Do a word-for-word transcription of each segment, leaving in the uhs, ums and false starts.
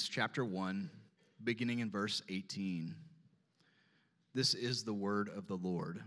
chapter one, beginning in verse eighteen. This is the word of the Lord.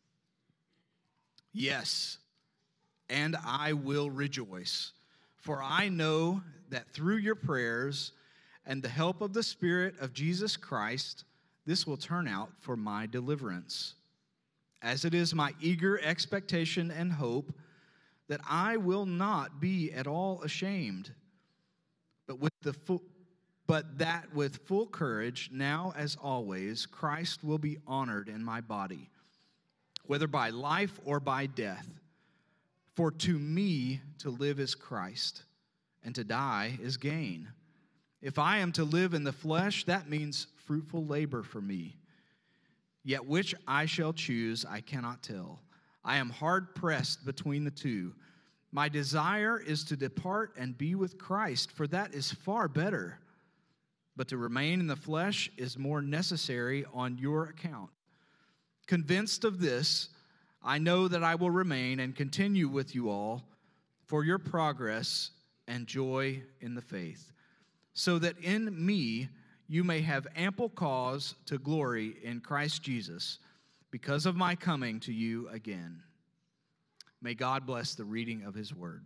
Yes, and I will rejoice, for I know that through your prayers and the help of the Spirit of Jesus Christ, this will turn out for my deliverance. As it is my eager expectation and hope that I will not be at all ashamed, but with the full, but that with full courage, now as always, Christ will be honored in my body, whether by life or by death. For to me to live is Christ, and to die is gain. If I am to live in the flesh, that means fruitful labor for me. Yet which I shall choose, I cannot tell. I am hard pressed between the two. My desire is to depart and be with Christ, for that is far better. But to remain in the flesh is more necessary on your account. Convinced of this, I know that I will remain and continue with you all for your progress and joy in the faith, so that in me you may have ample cause to glory in Christ Jesus because of my coming to you again. May God bless the reading of his word.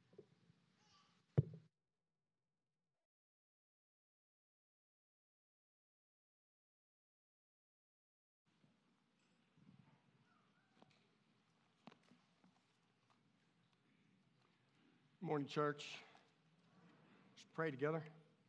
Good morning, church. Let's pray together.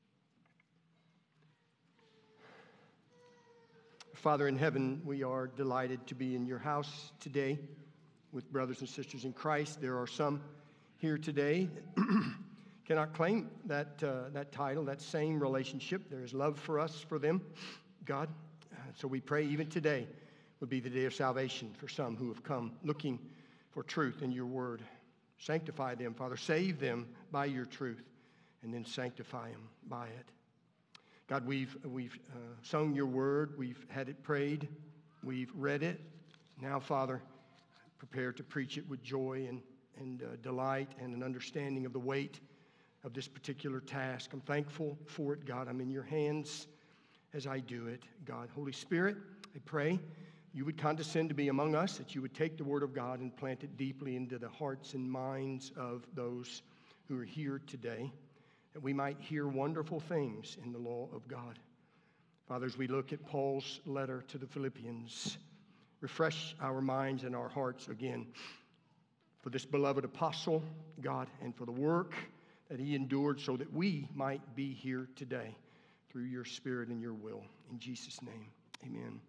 Father in heaven, we are delighted to be in your house today with brothers and sisters in Christ. There are some here today that cannot claim that, uh, that title, that same relationship. There is love for us, for them, God. Uh, so we pray even today would be the day of salvation for some who have come looking for truth in your word. Sanctify them, Father. Save them by your truth, and then sanctify them by it. God, we've we've uh, sung your word. We've had it prayed. We've read it. Now, Father, prepare to preach it with joy and, and uh, delight and an understanding of the weight of this particular task. I'm thankful for it, God. I'm in your hands as I do it, God. Holy Spirit, I pray you would condescend to be among us, that you would take the word of God and plant it deeply into the hearts and minds of those who are here today, that we might hear wonderful things in the law of God. Father, as we look at Paul's letter to the Philippians, refresh our minds and our hearts again for this beloved apostle, God, and for the work that he endured so that we might be here today through your Spirit and your will. In Jesus' name, amen.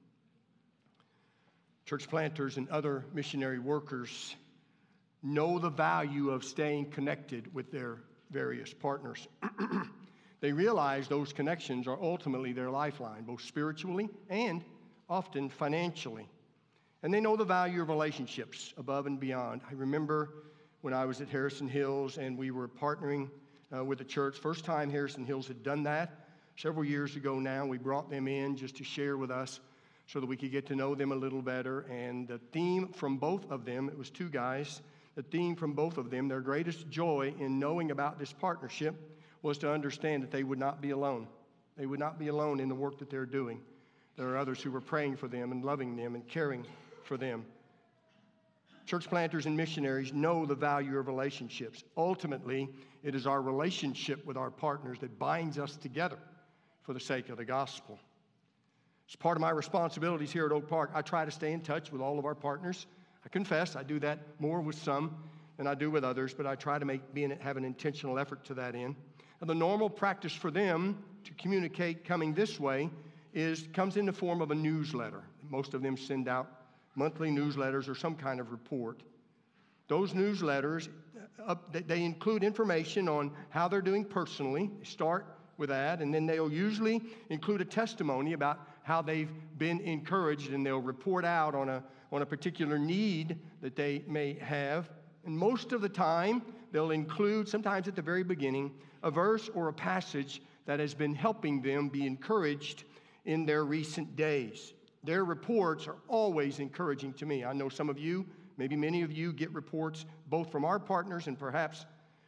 Church planters and other missionary workers know the value of staying connected with their various partners. They realize those connections are ultimately their lifeline, both spiritually and often financially. And they know the value of relationships above and beyond. I remember when I was at Harrison Hills and we were partnering uh, with the church. First time Harrison Hills had done that. Several years ago now, we brought them in just to share with us so that we could get to know them a little better. And the theme from both of them, it was two guys, the theme from both of them, their greatest joy in knowing about this partnership was to understand that they would not be alone. They would not be alone in the work that they're doing. There are others who were praying for them and loving them and caring for them. Church planters and missionaries know the value of relationships. Ultimately, it is our relationship with our partners that binds us together for the sake of the gospel. As part of my responsibilities here at Oak Park, I try to stay in touch with all of our partners. I confess I do that more with some than I do with others, but I try to make be in, have an intentional effort to that end. And the normal practice for them to communicate coming this way is comes in the form of a newsletter. Most of them send out monthly newsletters or some kind of report. Those newsletters, uh, they include information on how they're doing personally. They start with that, and then they'll usually include a testimony about how they've been encouraged, and they'll report out on a, on a particular need that they may have. And most of the time, they'll include, sometimes at the very beginning, a verse or a passage that has been helping them be encouraged in their recent days. Their reports are always encouraging to me. I know some of you, maybe many of you, get reports both from our partners and perhaps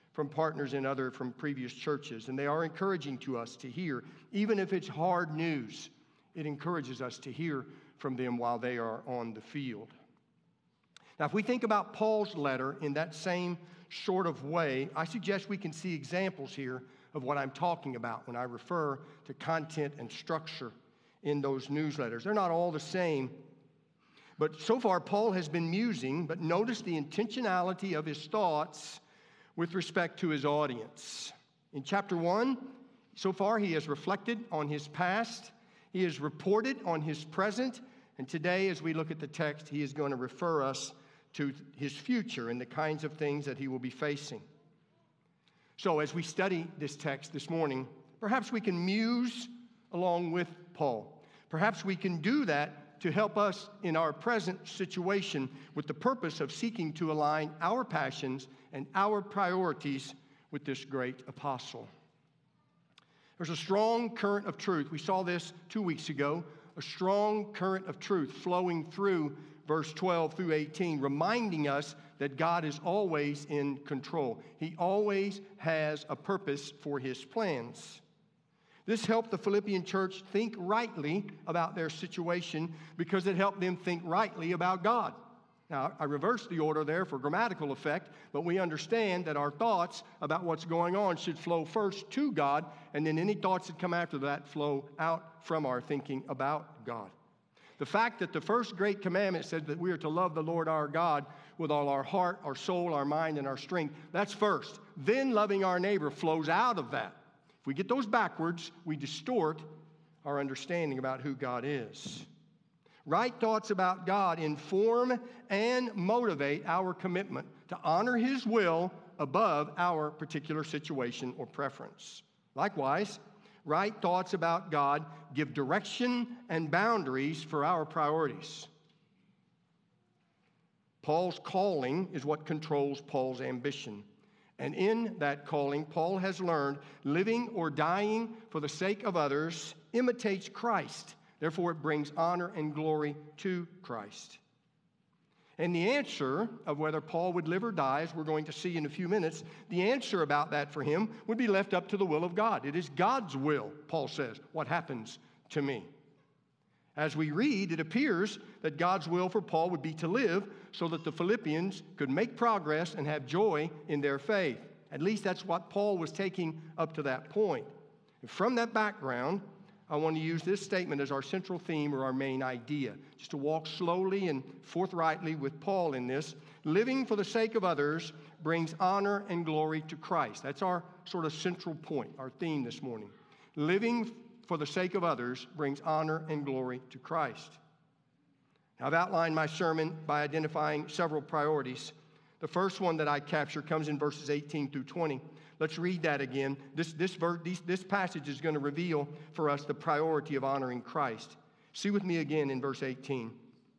from partners in other, from previous churches, and they are encouraging to us to hear. Even if it's hard news, it encourages us to hear from them while they are on the field. Now, if we think about Paul's letter in that same sort of way, I suggest we can see examples here of what I'm talking about when I refer to content and structure in those newsletters. They're not all the same, but so far Paul has been musing, but notice the intentionality of his thoughts with respect to his audience. In chapter one, so far he has reflected on his past, he has reported on his present, and today as we look at the text, he is going to refer us to his future and the kinds of things that he will be facing. So as we study this text this morning, perhaps we can muse along with Paul. Perhaps we can do that to help us in our present situation with the purpose of seeking to align our passions and our priorities with this great apostle. There's a strong current of truth. We saw this two weeks ago, a strong current of truth flowing through verse twelve through eighteen, reminding us that God is always in control. He always has a purpose for his plans. This helped the Philippian church think rightly about their situation because it helped them think rightly about God. Now, I reversed the order there for grammatical effect, but we understand that our thoughts about what's going on should flow first to God, and then any thoughts that come after that flow out from our thinking about God. The fact that the first great commandment says that we are to love the Lord our God with all our heart, our soul, our mind, and our strength, that's first. Then loving our neighbor flows out of that. If we get those backwards, we distort our understanding about who God is. Right thoughts about God inform and motivate our commitment to honor his will above our particular situation or preference. Likewise, right thoughts about God give direction and boundaries for our priorities. Paul's calling is what controls Paul's ambition. And in that calling, Paul has learned living or dying for the sake of others imitates Christ. Therefore, it brings honor and glory to Christ. And the answer of whether Paul would live or die, as we're going to see in a few minutes, the answer about that for him would be left up to the will of God. It is God's will, Paul says, what happens to me. As we read, it appears that God's will for Paul would be to live so that the Philippians could make progress and have joy in their faith. At least that's what Paul was taking up to that point. And from that background, I want to use this statement as our central theme or our main idea, just to walk slowly and forthrightly with Paul in this. Living for the sake of others brings honor and glory to Christ. That's our sort of central point, our theme this morning. Living for the sake of others brings honor and glory to Christ. Now, I've outlined my sermon by identifying several priorities. The first one that I capture comes in verses eighteen through twenty. Let's read that again. This, this, these, this passage is going to reveal for us the priority of honoring Christ. See with me again in verse eighteen.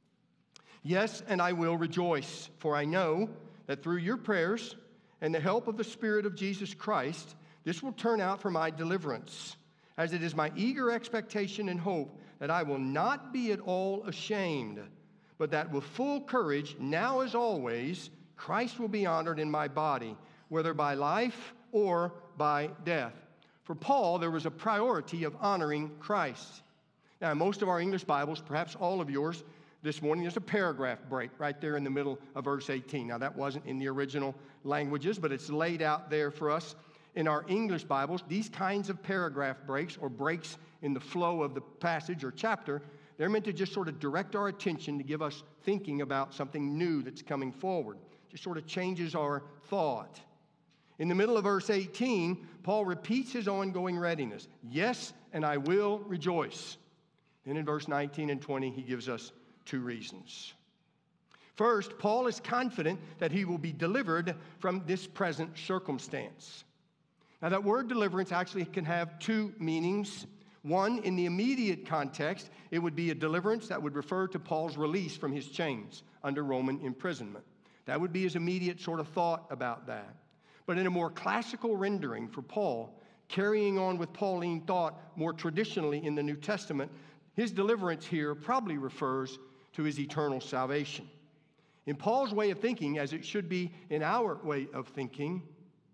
Yes, and I will rejoice, for I know that through your prayers and the help of the Spirit of Jesus Christ, this will turn out for my deliverance, as it is my eager expectation and hope that I will not be at all ashamed, but that with full courage, now as always, Christ will be honored in my body, whether by life or by death. For Paul, there was a priority of honoring Christ. Now, in most of our English Bibles, perhaps all of yours this morning, there's a paragraph break right there in the middle of verse eighteen. Now, that wasn't in the original languages, but it's laid out there for us in our English Bibles. These kinds of paragraph breaks or breaks in the flow of the passage or chapter, they're meant to just sort of direct our attention to give us thinking about something new that's coming forward. Just sort of changes our thought. In the middle of verse eighteen, Paul repeats his ongoing readiness. Yes, and I will rejoice. Then in verse nineteen and twenty, he gives us two reasons. First, Paul is confident that he will be delivered from this present circumstance. Now, that word deliverance actually can have two meanings. One, in the immediate context, it would be a deliverance that would refer to Paul's release from his chains under Roman imprisonment. That would be his immediate sort of thought about that. But in a more classical rendering for Paul, carrying on with Pauline thought more traditionally in the New Testament, his deliverance here probably refers to his eternal salvation. In Paul's way of thinking, as it should be in our way of thinking,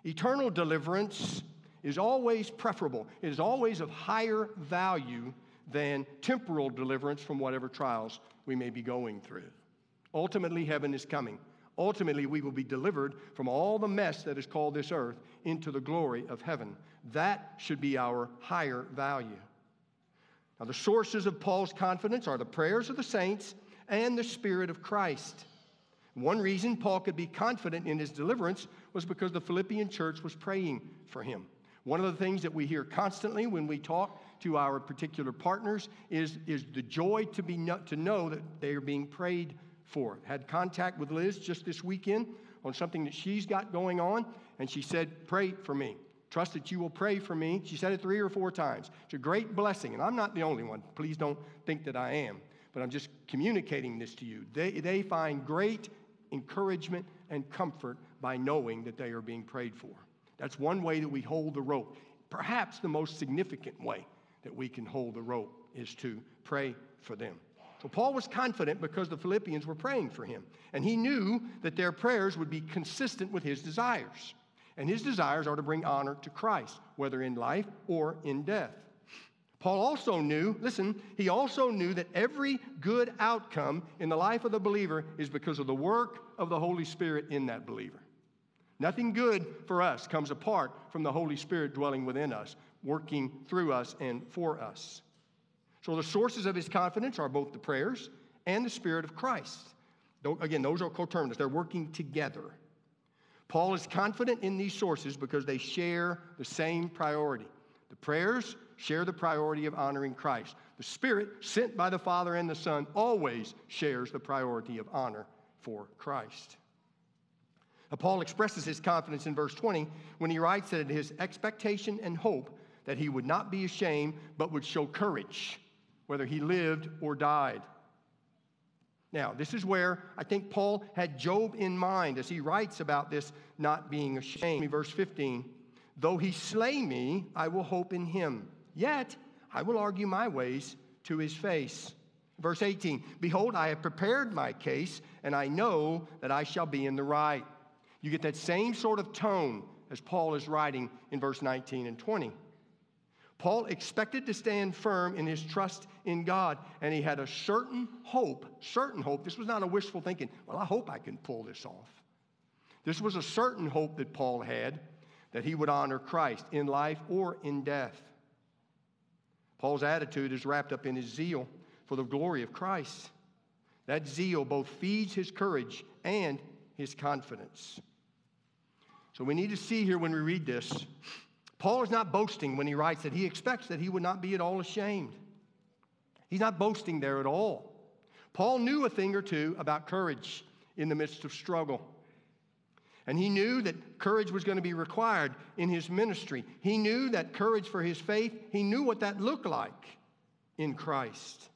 Eternal deliverance is always preferable. It is always of higher value than temporal deliverance from whatever trials we may be going through. Ultimately, heaven is coming. Ultimately, we will be delivered from all the mess that is called this earth into the glory of heaven. That should be our higher value. Now, the sources of Paul's confidence are the prayers of the saints and the Spirit of Christ. One reason Paul could be confident in his deliverance was because the Philippian church was praying for him. One of the things that we hear constantly when we talk to our particular partners is, is the joy to, be no, to know that they are being prayed for. Had contact with Liz just this weekend on something that she's got going on, and she said, pray for me. Trust that you will pray for me. She said it three or four times. It's a great blessing, and I'm not the only one. Please don't think that I am, but I'm just communicating this to you. They, they find great encouragement and comfort by knowing that they are being prayed for. That's one way that we hold the rope. Perhaps the most significant way that we can hold the rope is to pray for them. So Paul was confident because the Philippians were praying for him, and he knew that their prayers would be consistent with his desires. And his desires are to bring honor to Christ, whether in life or in death. Paul also knew, listen, he also knew that every good outcome in the life of the believer is because of the work of the Holy Spirit in that believer. Nothing good for us comes apart from the Holy Spirit dwelling within us, working through us and for us. So the sources of his confidence are both the prayers and the Spirit of Christ. Again, those are coterminous. They're working together. Paul is confident in these sources because they share the same priority. The prayers share the priority of honoring Christ. The Spirit, sent by the Father and the Son, always shares the priority of honor for Christ. Now, Paul expresses his confidence in verse twenty when he writes that it is his expectation and hope that he would not be ashamed, but would show courage, whether he lived or died. Now, this is where I think Paul had Job in mind as he writes about this not being ashamed. Verse fifteen, though he slay me, I will hope in him. Yet I will argue my ways to his face. Verse eighteen, behold, I have prepared my case, and I know that I shall be in the right. You get that same sort of tone as Paul is writing in verse nineteen and twenty. Paul expected to stand firm in his trust in God, and he had a certain hope, certain hope. This was not a wishful thinking, well, I hope I can pull this off. This was a certain hope that Paul had, that he would honor Christ in life or in death. Paul's attitude is wrapped up in his zeal for the glory of Christ. That zeal both feeds his courage and his confidence. So we need to see here when we read this, Paul is not boasting when he writes that he expects that he would not be at all ashamed. He's not boasting there at all. Paul knew a thing or two about courage in the midst of struggle. And he knew that courage was going to be required in his ministry. He knew that courage for his faith, he knew what that looked like in Christ.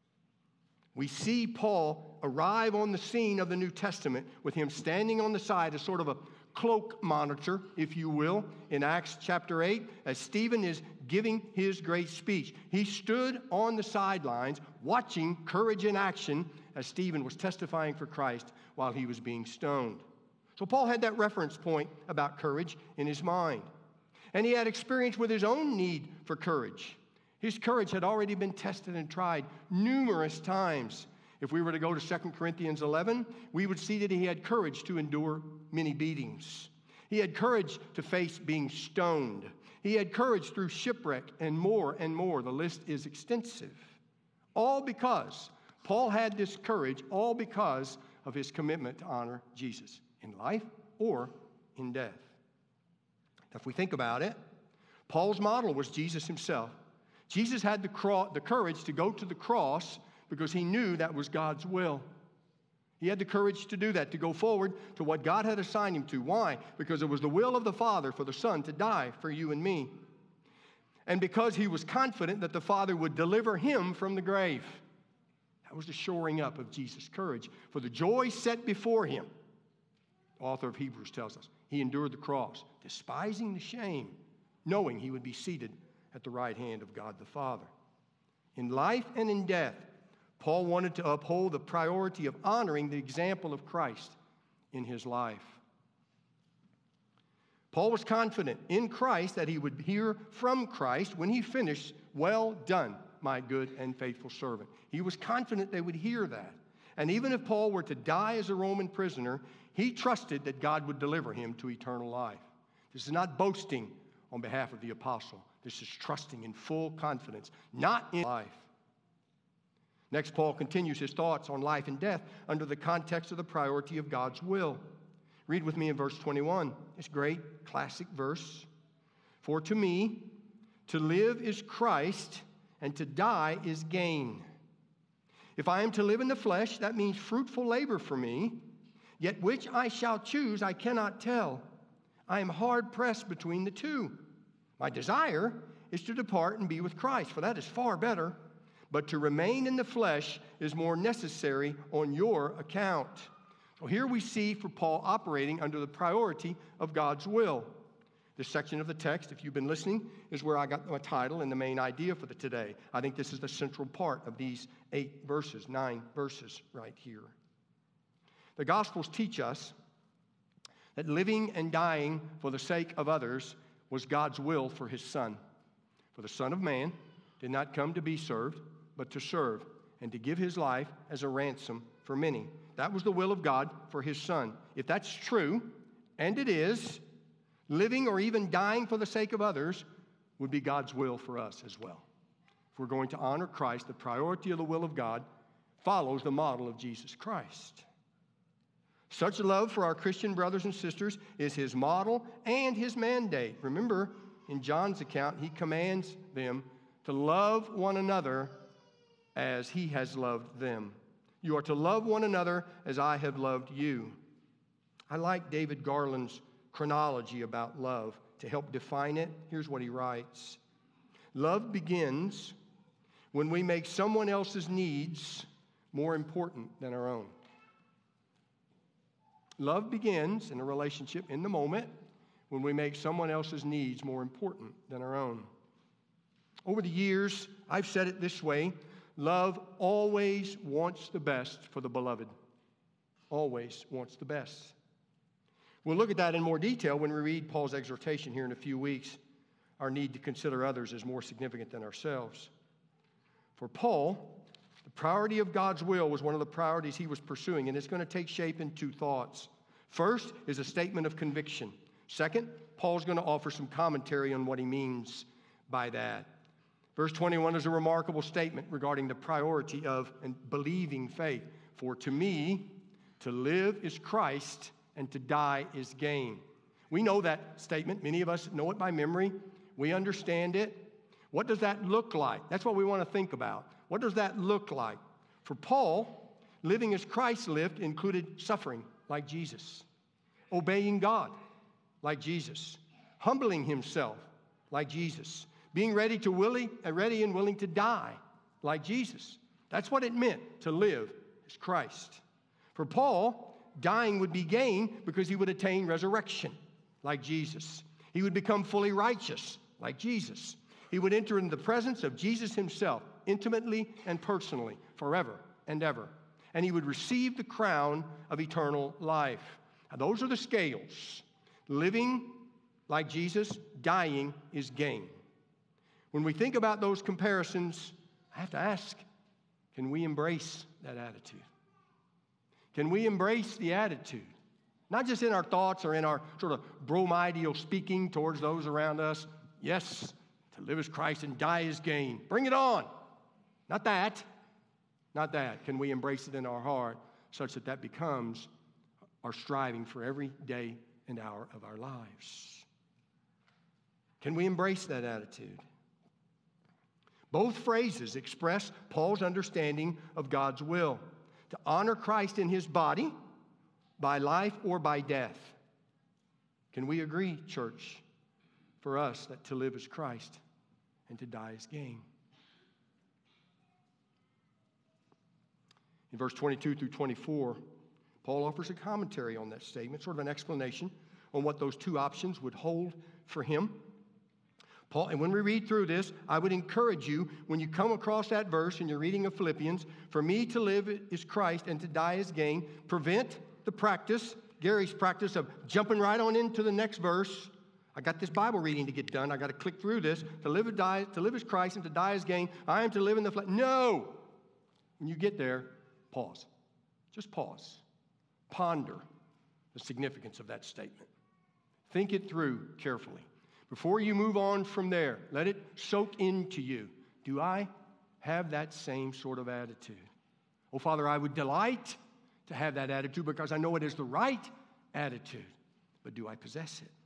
We see Paul arrive on the scene of the New Testament with him standing on the side as sort of a cloak monitor, if you will, in Acts chapter eight, as Stephen is giving his great speech. He stood on the sidelines watching courage in action as Stephen was testifying for Christ while he was being stoned. So Paul had that reference point about courage in his mind. And he had experience with his own need for courage. His courage had already been tested and tried numerous times. If we were to go to Second Corinthians eleven, we would see that he had courage to endure many beatings. He had courage to face being stoned. He had courage through shipwreck and more and more. The list is extensive. All because Paul had this courage, all because of his commitment to honor Jesus in life or in death. Now, if we think about it, Paul's model was Jesus himself. Jesus had the, cro- the courage to go to the cross because he knew that was God's will. He had the courage to do that, to go forward to what God had assigned him to. Why? Because it was the will of the Father for the Son to die for you and me. And because he was confident that the Father would deliver him from the grave. That was the shoring up of Jesus' courage. For the joy set before him, the author of Hebrews tells us, he endured the cross, despising the shame, knowing he would be seated at the right hand of God the Father. In life and in death, Paul wanted to uphold the priority of honoring the example of Christ in his life. Paul was confident in Christ that he would hear from Christ when he finished, "Well done, my good and faithful servant." He was confident they would hear that. And even if Paul were to die as a Roman prisoner, he trusted that God would deliver him to eternal life. This is not boasting on behalf of the apostle. This is trusting in full confidence, not in life. Next, Paul continues his thoughts on life and death under the context of the priority of God's will. Read with me in verse twenty-one. It's a great classic verse. "For to me, to live is Christ, and to die is gain. If I am to live in the flesh, that means fruitful labor for me. Yet which I shall choose, I cannot tell. I am hard pressed between the two. My desire is to depart and be with Christ, for that is far better. But to remain in the flesh is more necessary on your account." So here we see for Paul operating under the priority of God's will. This section of the text, if you've been listening, is where I got my title and the main idea for the today. I think this is the central part of these eight verses, nine verses right here. The Gospels teach us that living and dying for the sake of others was God's will for his Son. For the Son of Man did not come to be served, but to serve, and to give his life as a ransom for many. That was the will of God for his Son. If that's true, and it is, living or even dying for the sake of others would be God's will for us as well. If we're going to honor Christ, the priority of the will of God follows the model of Jesus Christ. Such love for our Christian brothers and sisters is his model and his mandate. Remember, in John's account, he commands them to love one another as he has loved them. You are to love one another as I have loved you. I like David Garland's chronology about love. To help define it, here's what he writes. Love begins when we make someone else's needs more important than our own. Love begins in a relationship in the moment when we make someone else's needs more important than our own. Over the years, I've said it this way: love always wants the best for the beloved. Always wants the best. We'll look at that in more detail when we read Paul's exhortation here in a few weeks. Our need to consider others as more significant than ourselves. For Paul, the priority of God's will was one of the priorities he was pursuing, and it's going to take shape in two thoughts. First is a statement of conviction. Second, Paul's going to offer some commentary on what he means by that. Verse twenty-one is a remarkable statement regarding the priority of and believing faith. For to me, to live is Christ, and to die is gain. We know that statement. Many of us know it by memory. We understand it. What does that look like? That's what we want to think about. What does that look like? For Paul, living as Christ lived included suffering like Jesus, obeying God like Jesus, humbling himself like Jesus, being ready to willing, ready and willing to die like Jesus. That's what it meant to live as Christ. For Paul, dying would be gain because he would attain resurrection like Jesus. He would become fully righteous like Jesus. He would enter into the presence of Jesus himself intimately and personally forever and ever. And he would receive the crown of eternal life. Now, those are the scales. Living like Jesus, dying is gain. When we think about those comparisons, I have to ask, can we embrace that attitude? Can we embrace the attitude? Not just in our thoughts or in our sort of bromideal speaking towards those around us. Yes, to live as Christ and die as gain. Bring it on. Not that. Not that. Can we embrace it in our heart such that that becomes our striving for every day and hour of our lives? Can we embrace that attitude? Both phrases express Paul's understanding of God's will. To honor Christ in his body by life or by death. Can we agree, church, for us that to live is Christ and to die is gain? In verse twenty-two through twenty-four, Paul offers a commentary on that statement, sort of an explanation on what those two options would hold for him. Paul, and when we read through this, I would encourage you, when you come across that verse in your reading of Philippians, for me to live is Christ and to die is gain. Prevent the practice, Gary's practice of jumping right on into the next verse I got this Bible reading to get done. I got to click through this. To live, or die, to live is Christ, and to die is gain. I am to live in the flesh. No! When you get there, pause. Just pause. Ponder the significance of that statement. Think it through carefully. Before you move on from there, let it soak into you. Do I have that same sort of attitude? Oh, Father, I would delight to have that attitude because I know it is the right attitude. But do I possess it?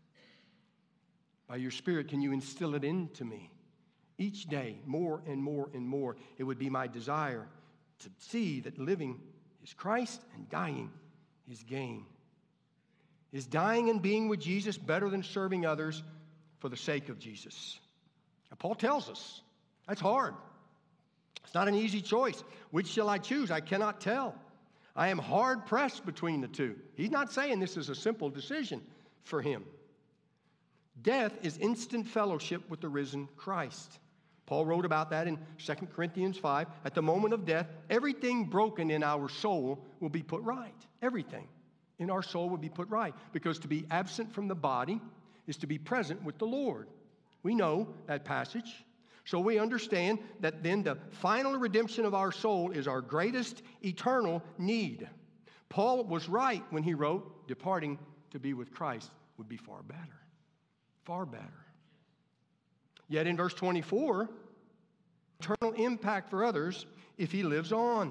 By your Spirit, can you instill it into me? Each day, more and more and more, it would be my desire to see that living is Christ and dying is gain. Is dying and being with Jesus better than serving others for the sake of Jesus? Now, Paul tells us that's hard. It's not an easy choice. Which shall I choose? I cannot tell. I am hard pressed between the two. He's not saying this is a simple decision for him. Death is instant fellowship with the risen Christ. Paul wrote about that in Second Corinthians five. At the moment of death, everything broken in our soul will be put right. Everything in our soul will be put right. Because to be absent from the body is to be present with the Lord. We know that passage. So we understand that then the final redemption of our soul is our greatest eternal need. Paul was right when he wrote, departing to be with Christ would be far better. Far better. Yet in verse twenty-four, eternal impact for others if he lives on.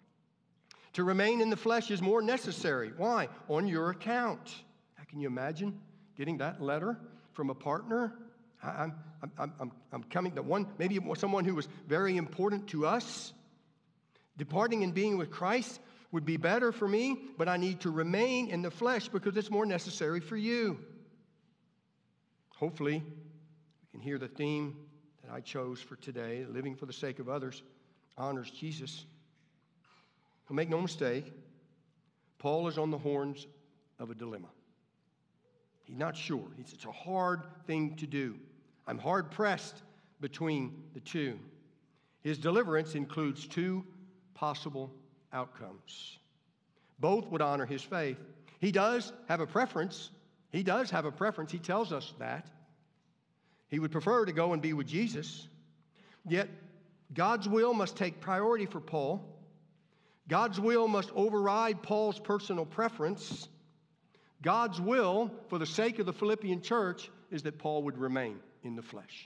To remain in the flesh is more necessary. Why? On your account. How can you imagine getting that letter from a partner? I'm, I'm, I'm, I'm coming to one, maybe someone who was very important to us. Departing and being with Christ would be better for me, but I need to remain in the flesh because it's more necessary for you. Hopefully, we can hear the theme that I chose for today, living for the sake of others, honors Jesus. But make no mistake, Paul is on the horns of a dilemma. He's not sure. It's, it's a hard thing to do. I'm hard-pressed between the two. His deliverance includes two possible outcomes. Both would honor his faith. He does have a preference. He does have a preference. He tells us that. He would prefer to go and be with Jesus. Yet, God's will must take priority for Paul. God's will must override Paul's personal preference. God's will, for the sake of the Philippian church, is that Paul would remain in the flesh.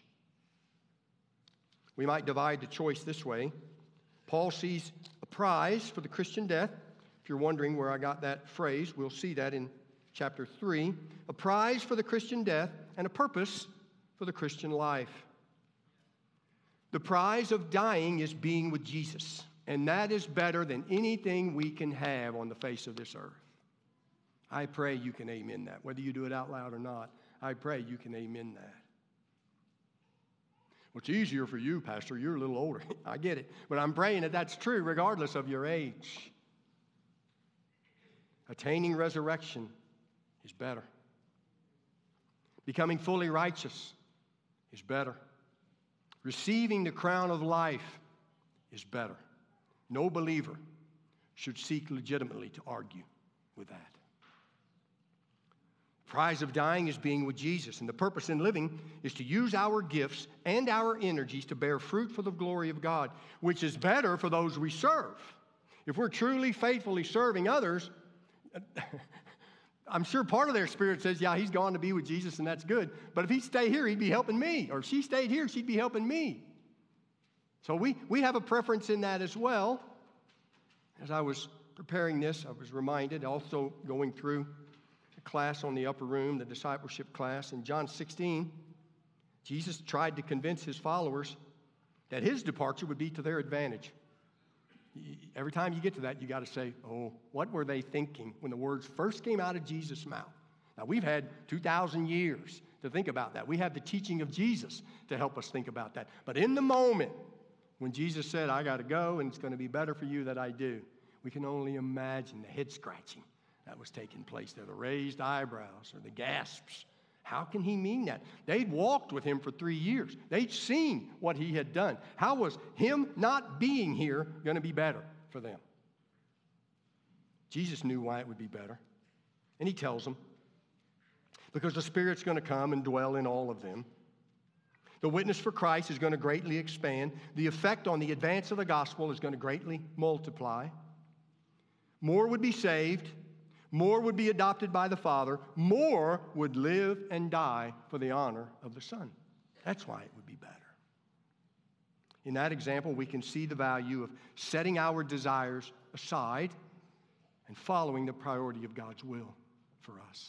We might divide the choice this way. Paul sees a prize for the Christian death. If you're wondering where I got that phrase, we'll see that in chapter three. A prize for the Christian death and a purpose for the Christian life. The prize of dying is being with Jesus, and that is better than anything we can have on the face of this earth. I pray you can amen that. Whether you do it out loud or not, I pray you can amen that. Well, it's easier for you, Pastor. You're a little older. I get it. But I'm praying that that's true regardless of your age. Attaining resurrection is better. Becoming fully righteous is better. Receiving the crown of life is better. No believer should seek legitimately to argue with that. The prize of dying is being with Jesus, and the purpose in living is to use our gifts and our energies to bear fruit for the glory of God, which is better for those we serve. If we're truly faithfully serving others, I'm sure part of their spirit says, yeah, he's gone to be with Jesus, and that's good. But if he'd stay here, he'd be helping me. Or if she stayed here, she'd be helping me. So we, we have a preference in that as well. As I was preparing this, I was reminded, also going through a class on the upper room, the discipleship class. In John sixteen, Jesus tried to convince his followers that his departure would be to their advantage. Every time you get to that, you got to say, oh, what were they thinking when the words first came out of Jesus' mouth? Now, we've had two thousand years to think about that. We have the teaching of Jesus to help us think about that. But in the moment when Jesus said, I got to go and it's going to be better for you that I do, we can only imagine the head scratching that was taking place there, the raised eyebrows or the gasps. How can he mean that? They'd walked with him for three years. They'd seen what he had done. How was him not being here going to be better for them? Jesus knew why it would be better, and he tells them. because the Spirit's going to come and dwell in all of them. The witness for Christ is going to greatly expand. The effect on the advance of the gospel is going to greatly multiply. More would be saved. More would be adopted by the Father. More would live and die for the honor of the Son. That's why it would be better. In that example, we can see the value of setting our desires aside and following the priority of God's will for us.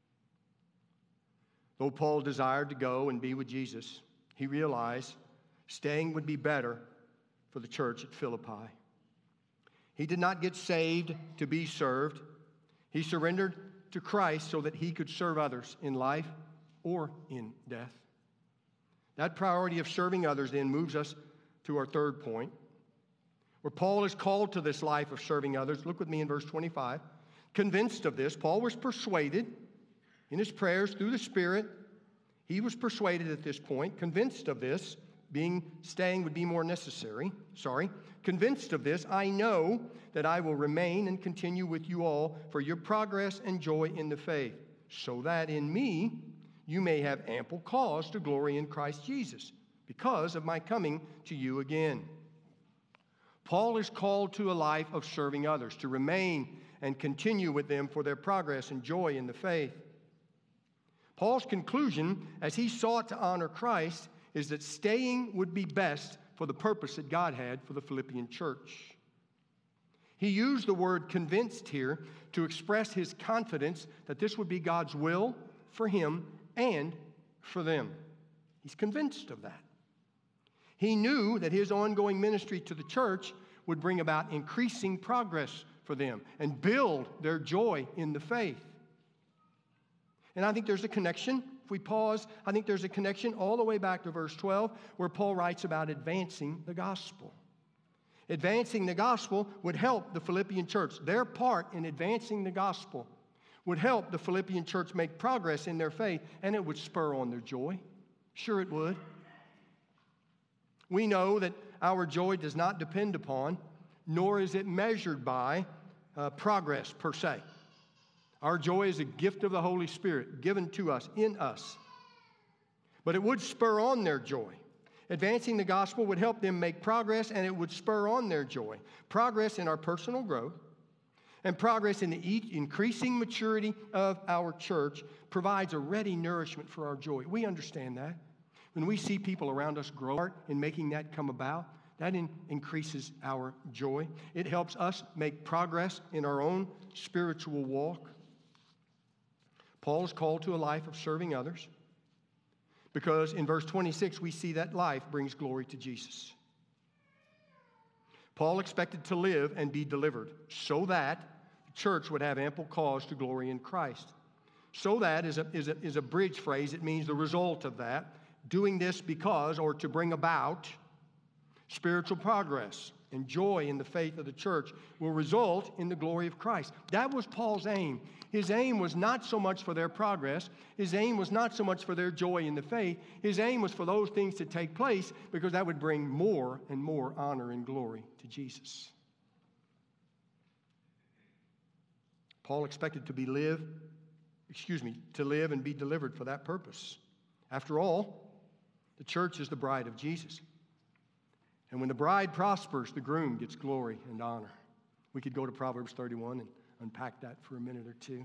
Though Paul desired to go and be with Jesus, he realized staying would be better for the church at Philippi. He did not get saved to be served. He surrendered to Christ so that he could serve others in life or in death. That priority of serving others then moves us to our third point, where Paul is called to this life of serving others. Look with me in verse twenty-five. Convinced of this, Paul was persuaded in his prayers through the Spirit. He was persuaded at this point, convinced of this, being staying would be more necessary. Sorry. Convinced of this, I know that I will remain and continue with you all for your progress and joy in the faith, so that in me you may have ample cause to glory in Christ Jesus, because of my coming to you again. Paul is called to a life of serving others, to remain and continue with them for their progress and joy in the faith. Paul's conclusion, as he sought to honor Christ, is that staying would be best for the purpose that God had for the Philippian church. He used the word convinced here to express his confidence that this would be God's will for him and for them. He's convinced of that. He knew that his ongoing ministry to the church would bring about increasing progress for them and build their joy in the faith. And I think there's a connection. If we pause, I think there's a connection all the way back to verse twelve, where Paul writes about advancing the gospel. Advancing the gospel would help the Philippian church. Their part in advancing the gospel would help the Philippian church make progress in their faith, and it would spur on their joy. Sure it would. We know that our joy does not depend upon, nor is it measured by, uh, progress per se. Our joy is a gift of the Holy Spirit given to us, in us. But it would spur on their joy. Advancing the gospel would help them make progress, and it would spur on their joy. Progress in our personal growth and progress in the increasing maturity of our church provides a ready nourishment for our joy. We understand that. When we see people around us grow in making that come about, that in, increases our joy. It helps us make progress in our own spiritual walk. Paul is called to a life of serving others because in verse twenty-six we see that life brings glory to Jesus. Paul expected to live and be delivered so that the church would have ample cause to glory in Christ. So that is a, is a, is a bridge phrase. It means the result of that. Doing this because, or to bring about, spiritual progress and joy in the faith of the church will result in the glory of Christ. That was Paul's aim. His aim was not so much for their progress. His aim was not so much for their joy in the faith. His aim was for those things to take place because that would bring more and more honor and glory to Jesus. Paul expected to be live, excuse me, to live and be delivered for that purpose. After all, the church is the bride of Jesus. And when the bride prospers, the groom gets glory and honor. We could go to Proverbs thirty-one and unpack that for a minute or two.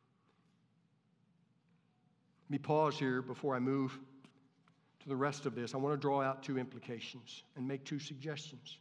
Let me pause here before I move to the rest of this. I want to draw out two implications and make two suggestions.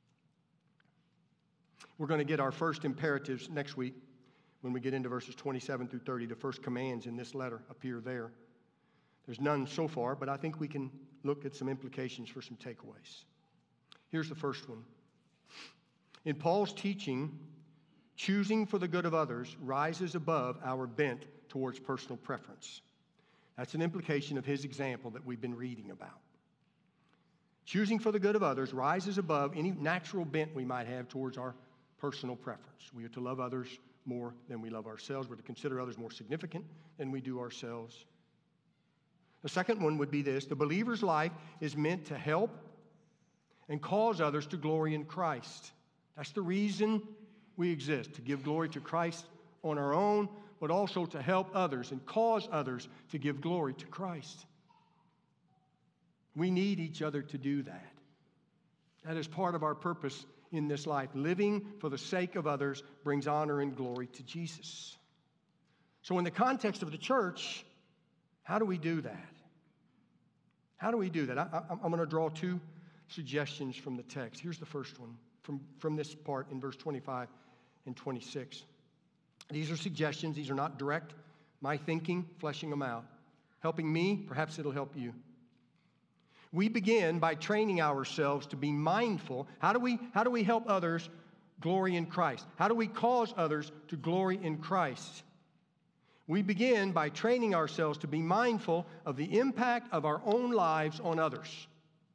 We're going to get our first imperatives next week when we get into verses twenty-seven through thirty. The first commands in this letter appear there. There's none so far, but I think we can look at some implications for some takeaways. Here's the first one. In Paul's teaching, choosing for the good of others rises above our bent towards personal preference. That's an implication of his example that we've been reading about. Choosing for the good of others rises above any natural bent we might have towards our personal preference. We are to love others more than we love ourselves. We're to consider others more significant than we do ourselves. The second one would be this: the believer's life is meant to help and cause others to glory in Christ. That's the reason we exist, to give glory to Christ on our own, but also to help others and cause others to give glory to Christ. We need each other to do that. That is part of our purpose in this life. Living for the sake of others brings honor and glory to Jesus. So in the context of the church, how do we do that? How do we do that? I, I, I'm going to draw two suggestions from the text. Here's the first one from, from this part in verse twenty-five and twenty-six. These are suggestions. These are not direct. My thinking, fleshing them out. Helping me, perhaps it'll help you. We begin by training ourselves to be mindful. How do we, how do we help others glory in Christ? How do we cause others to glory in Christ? We begin by training ourselves to be mindful of the impact of our own lives on others.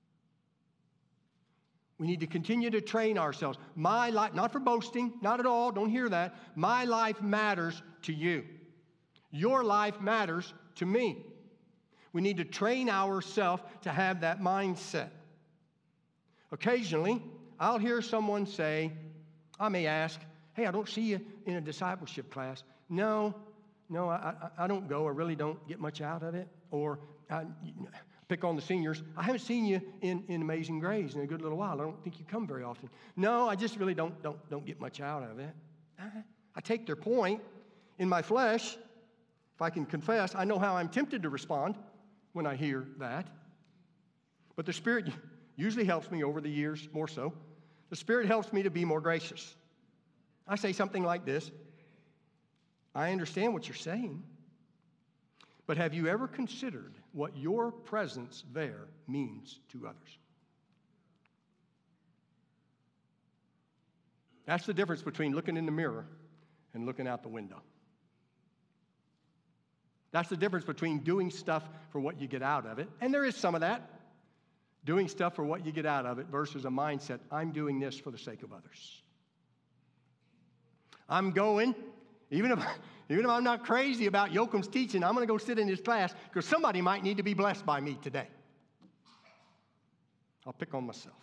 We need to continue to train ourselves. My life, not for boasting, not at all, don't hear that. My life matters to you. Your life matters to me. We need to train ourselves to have that mindset. Occasionally, I'll hear someone say, I may ask, hey, I don't see you in a discipleship class. No, no, I, I, I don't go. I really don't get much out of it. Or I pick on the seniors. I haven't seen you in, in Amazing Grace in a good little while. I don't think you come very often. No, I just really don't, don't, don't get much out of it. I, I take their point. In my flesh, if I can confess, I know how I'm tempted to respond when I hear that. But the Spirit usually helps me over the years, more so. The Spirit helps me to be more gracious. I say something like this: I understand what you're saying, but have you ever considered what your presence there means to others? That's the difference between looking in the mirror and looking out the window. That's the difference between doing stuff for what you get out of it, and there is some of that, doing stuff for what you get out of it versus a mindset, I'm doing this for the sake of others. I'm going, even if, even if I'm not crazy about Yoakum's teaching, I'm going to go sit in his class because somebody might need to be blessed by me today. I'll pick on myself.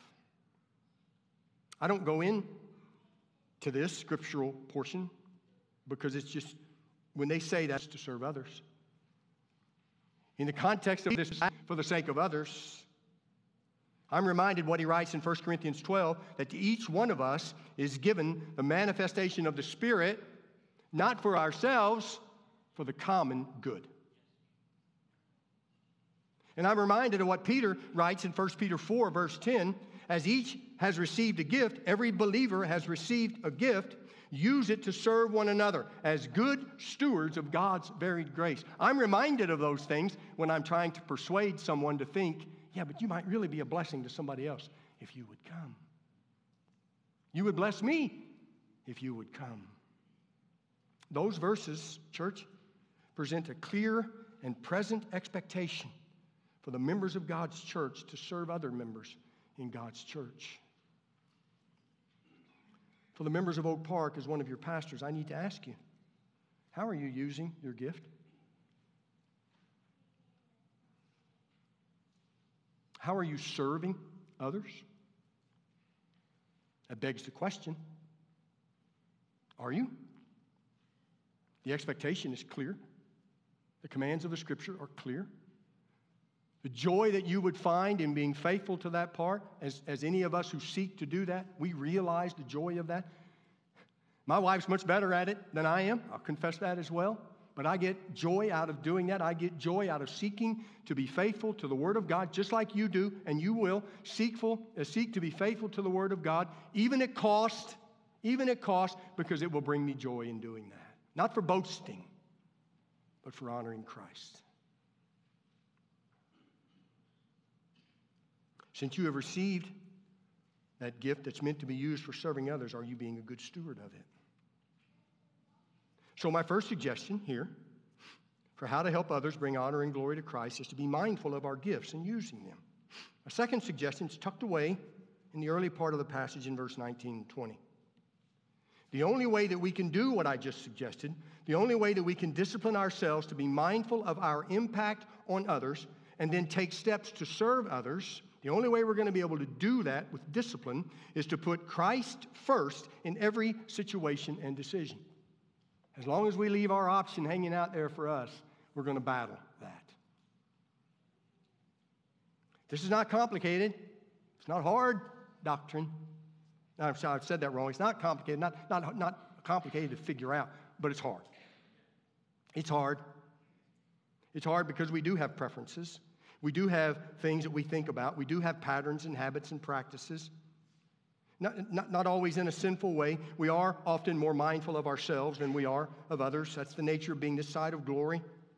I don't go in to this scriptural portion because it's just, when they say that's to serve others. In the context of this, for the sake of others, I'm reminded what he writes in First Corinthians twelve, that to each one of us is given the manifestation of the Spirit, not for ourselves, for the common good. And I'm reminded of what Peter writes in First Peter four, verse ten, as each has received a gift, every believer has received a gift, use it to serve one another as good stewards of God's varied grace. I'm reminded of those things when I'm trying to persuade someone to think, yeah, but you might really be a blessing to somebody else if you would come. You would bless me if you would come. Those verses, church, present a clear and present expectation for the members of God's church to serve other members in God's church. For the members of Oak Park, as one of your pastors, I need to ask you, how are you using your gift? How are you serving others? That begs the question, are you? The expectation is clear. The commands of the Scripture are clear. The joy that you would find in being faithful to that part, as, as any of us who seek to do that, we realize the joy of that. My wife's much better at it than I am. I'll confess that as well. But I get joy out of doing that. I get joy out of seeking to be faithful to the Word of God, just like you do, and you will. Seekful, uh, seek to be faithful to the Word of God, even at cost, even at cost, because it will bring me joy in doing that. Not for boasting, but for honoring Christ. Since you have received that gift that's meant to be used for serving others, are you being a good steward of it? So my first suggestion here for how to help others bring honor and glory to Christ is to be mindful of our gifts and using them. A second suggestion is tucked away in the early part of the passage in verse nineteen and twenty. The only way that we can do what I just suggested, the only way that we can discipline ourselves to be mindful of our impact on others and then take steps to serve others, the only way we're going to be able to do that with discipline is to put Christ first in every situation and decision. As long as we leave our option hanging out there for us, we're going to battle that. This is not complicated. It's not hard doctrine. No, I'm sorry, I've said that wrong. It's not complicated, not, not, not complicated to figure out, but it's hard. It's hard. It's hard because we do have preferences. We do have things that we think about. We do have patterns and habits and practices. Not, not, not always in a sinful way. We are often more mindful of ourselves than we are of others. That's the nature of being this side of glory.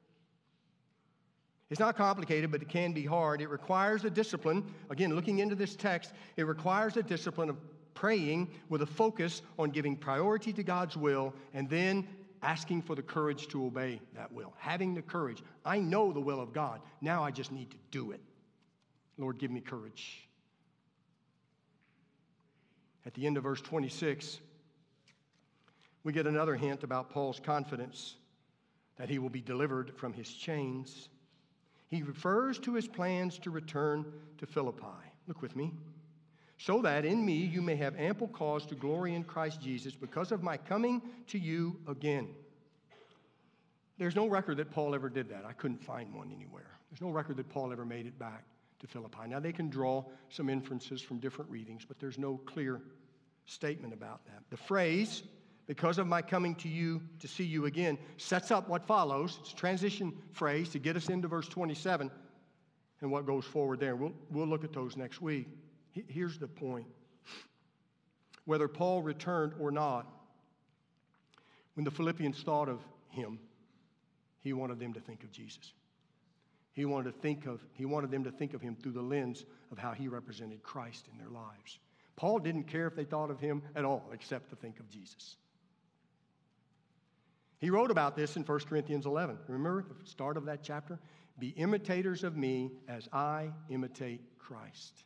It's not complicated, but it can be hard. It requires a discipline. Again, looking into this text, it requires a discipline of praying with a focus on giving priority to God's will and then asking for the courage to obey that will. Having the courage. I know the will of God. Now I just need to do it. Lord, give me courage. At the end of verse twenty-six, we get another hint about Paul's confidence that he will be delivered from his chains. He refers to his plans to return to Philippi. Look with me. So that in me you may have ample cause to glory in Christ Jesus because of my coming to you again. There's no record that Paul ever did that. I couldn't find one anywhere. There's no record that Paul ever made it back to Philippi. Now, they can draw some inferences from different readings, but there's no clear statement about that. The phrase, because of my coming to you to see you again, sets up what follows. It's a transition phrase to get us into verse twenty-seven and what goes forward there. We'll, we'll look at those next week. Here's the point. Whether Paul returned or not, when the Philippians thought of him, he wanted them to think of Jesus. He wanted to think of, he wanted them to think of him through the lens of how he represented Christ in their lives. Paul didn't care if they thought of him at all, except to think of Jesus. He wrote about this in First Corinthians eleven. Remember the start of that chapter? Be imitators of me as I imitate Christ.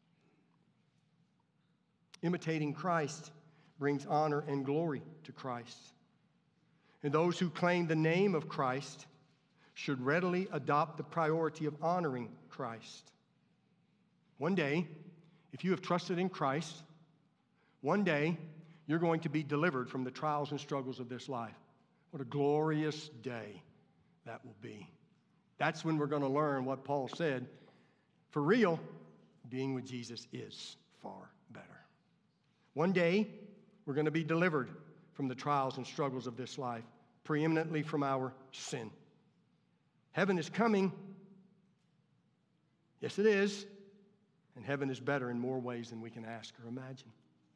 Imitating Christ brings honor and glory to Christ. And those who claim the name of Christ should readily adopt the priority of honoring Christ. One day, if you have trusted in Christ, one day you're going to be delivered from the trials and struggles of this life. What a glorious day that will be. That's when we're going to learn what Paul said. For real, being with Jesus is far better. One day, we're going to be delivered from the trials and struggles of this life, preeminently from our sin. Heaven is coming. Yes, it is. And heaven is better in more ways than we can ask or imagine.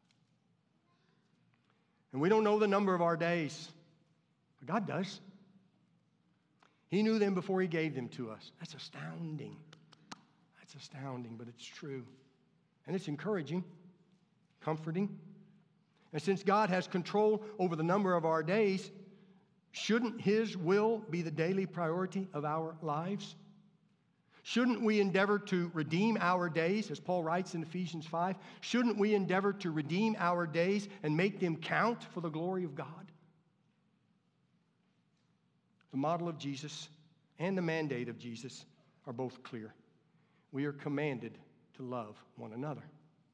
And we don't know the number of our days, but God does. He knew them before he gave them to us. That's astounding. That's astounding, but it's true. And it's encouraging, comforting. And since God has control over the number of our days, shouldn't his will be the daily priority of our lives? Shouldn't we endeavor to redeem our days, as Paul writes in Ephesians five? Shouldn't we endeavor to redeem our days and make them count for the glory of God? The model of Jesus and the mandate of Jesus are both clear. We are commanded to love one another.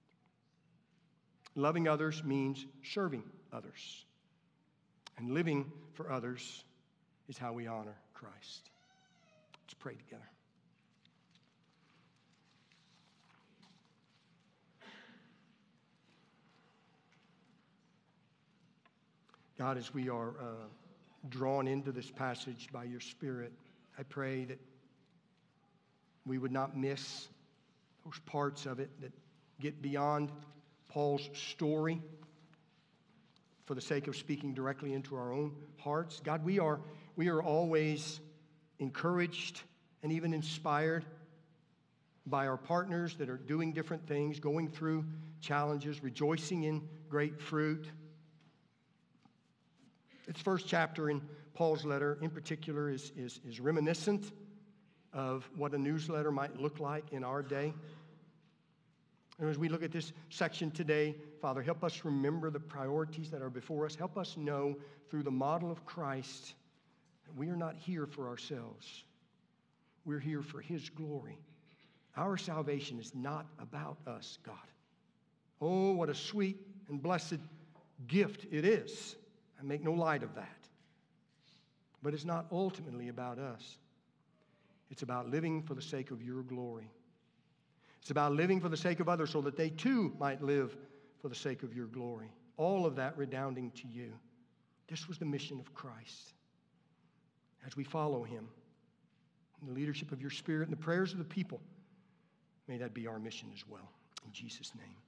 Loving others means serving others. And living for others is how we honor Christ. Let's pray together. God, as we are uh, drawn into this passage by your Spirit, I pray that we would not miss those parts of it that get beyond Paul's story for the sake of speaking directly into our own hearts. God, we are, we are always encouraged and even inspired by our partners that are doing different things, going through challenges, rejoicing in great fruit. This first chapter in Paul's letter in particular is, is, is reminiscent of what a newsletter might look like in our day. And as we look at this section today, Father, help us remember the priorities that are before us. Help us know through the model of Christ that we are not here for ourselves. We're here for his glory. Our salvation is not about us, God. Oh, what a sweet and blessed gift it is. I make no light of that. But it's not ultimately about us. It's about living for the sake of your glory. It's about living for the sake of others so that they too might live for the sake of your glory. All of that redounding to you. This was the mission of Christ. As we follow him, in the leadership of your Spirit and the prayers of the people, may that be our mission as well. In Jesus' name.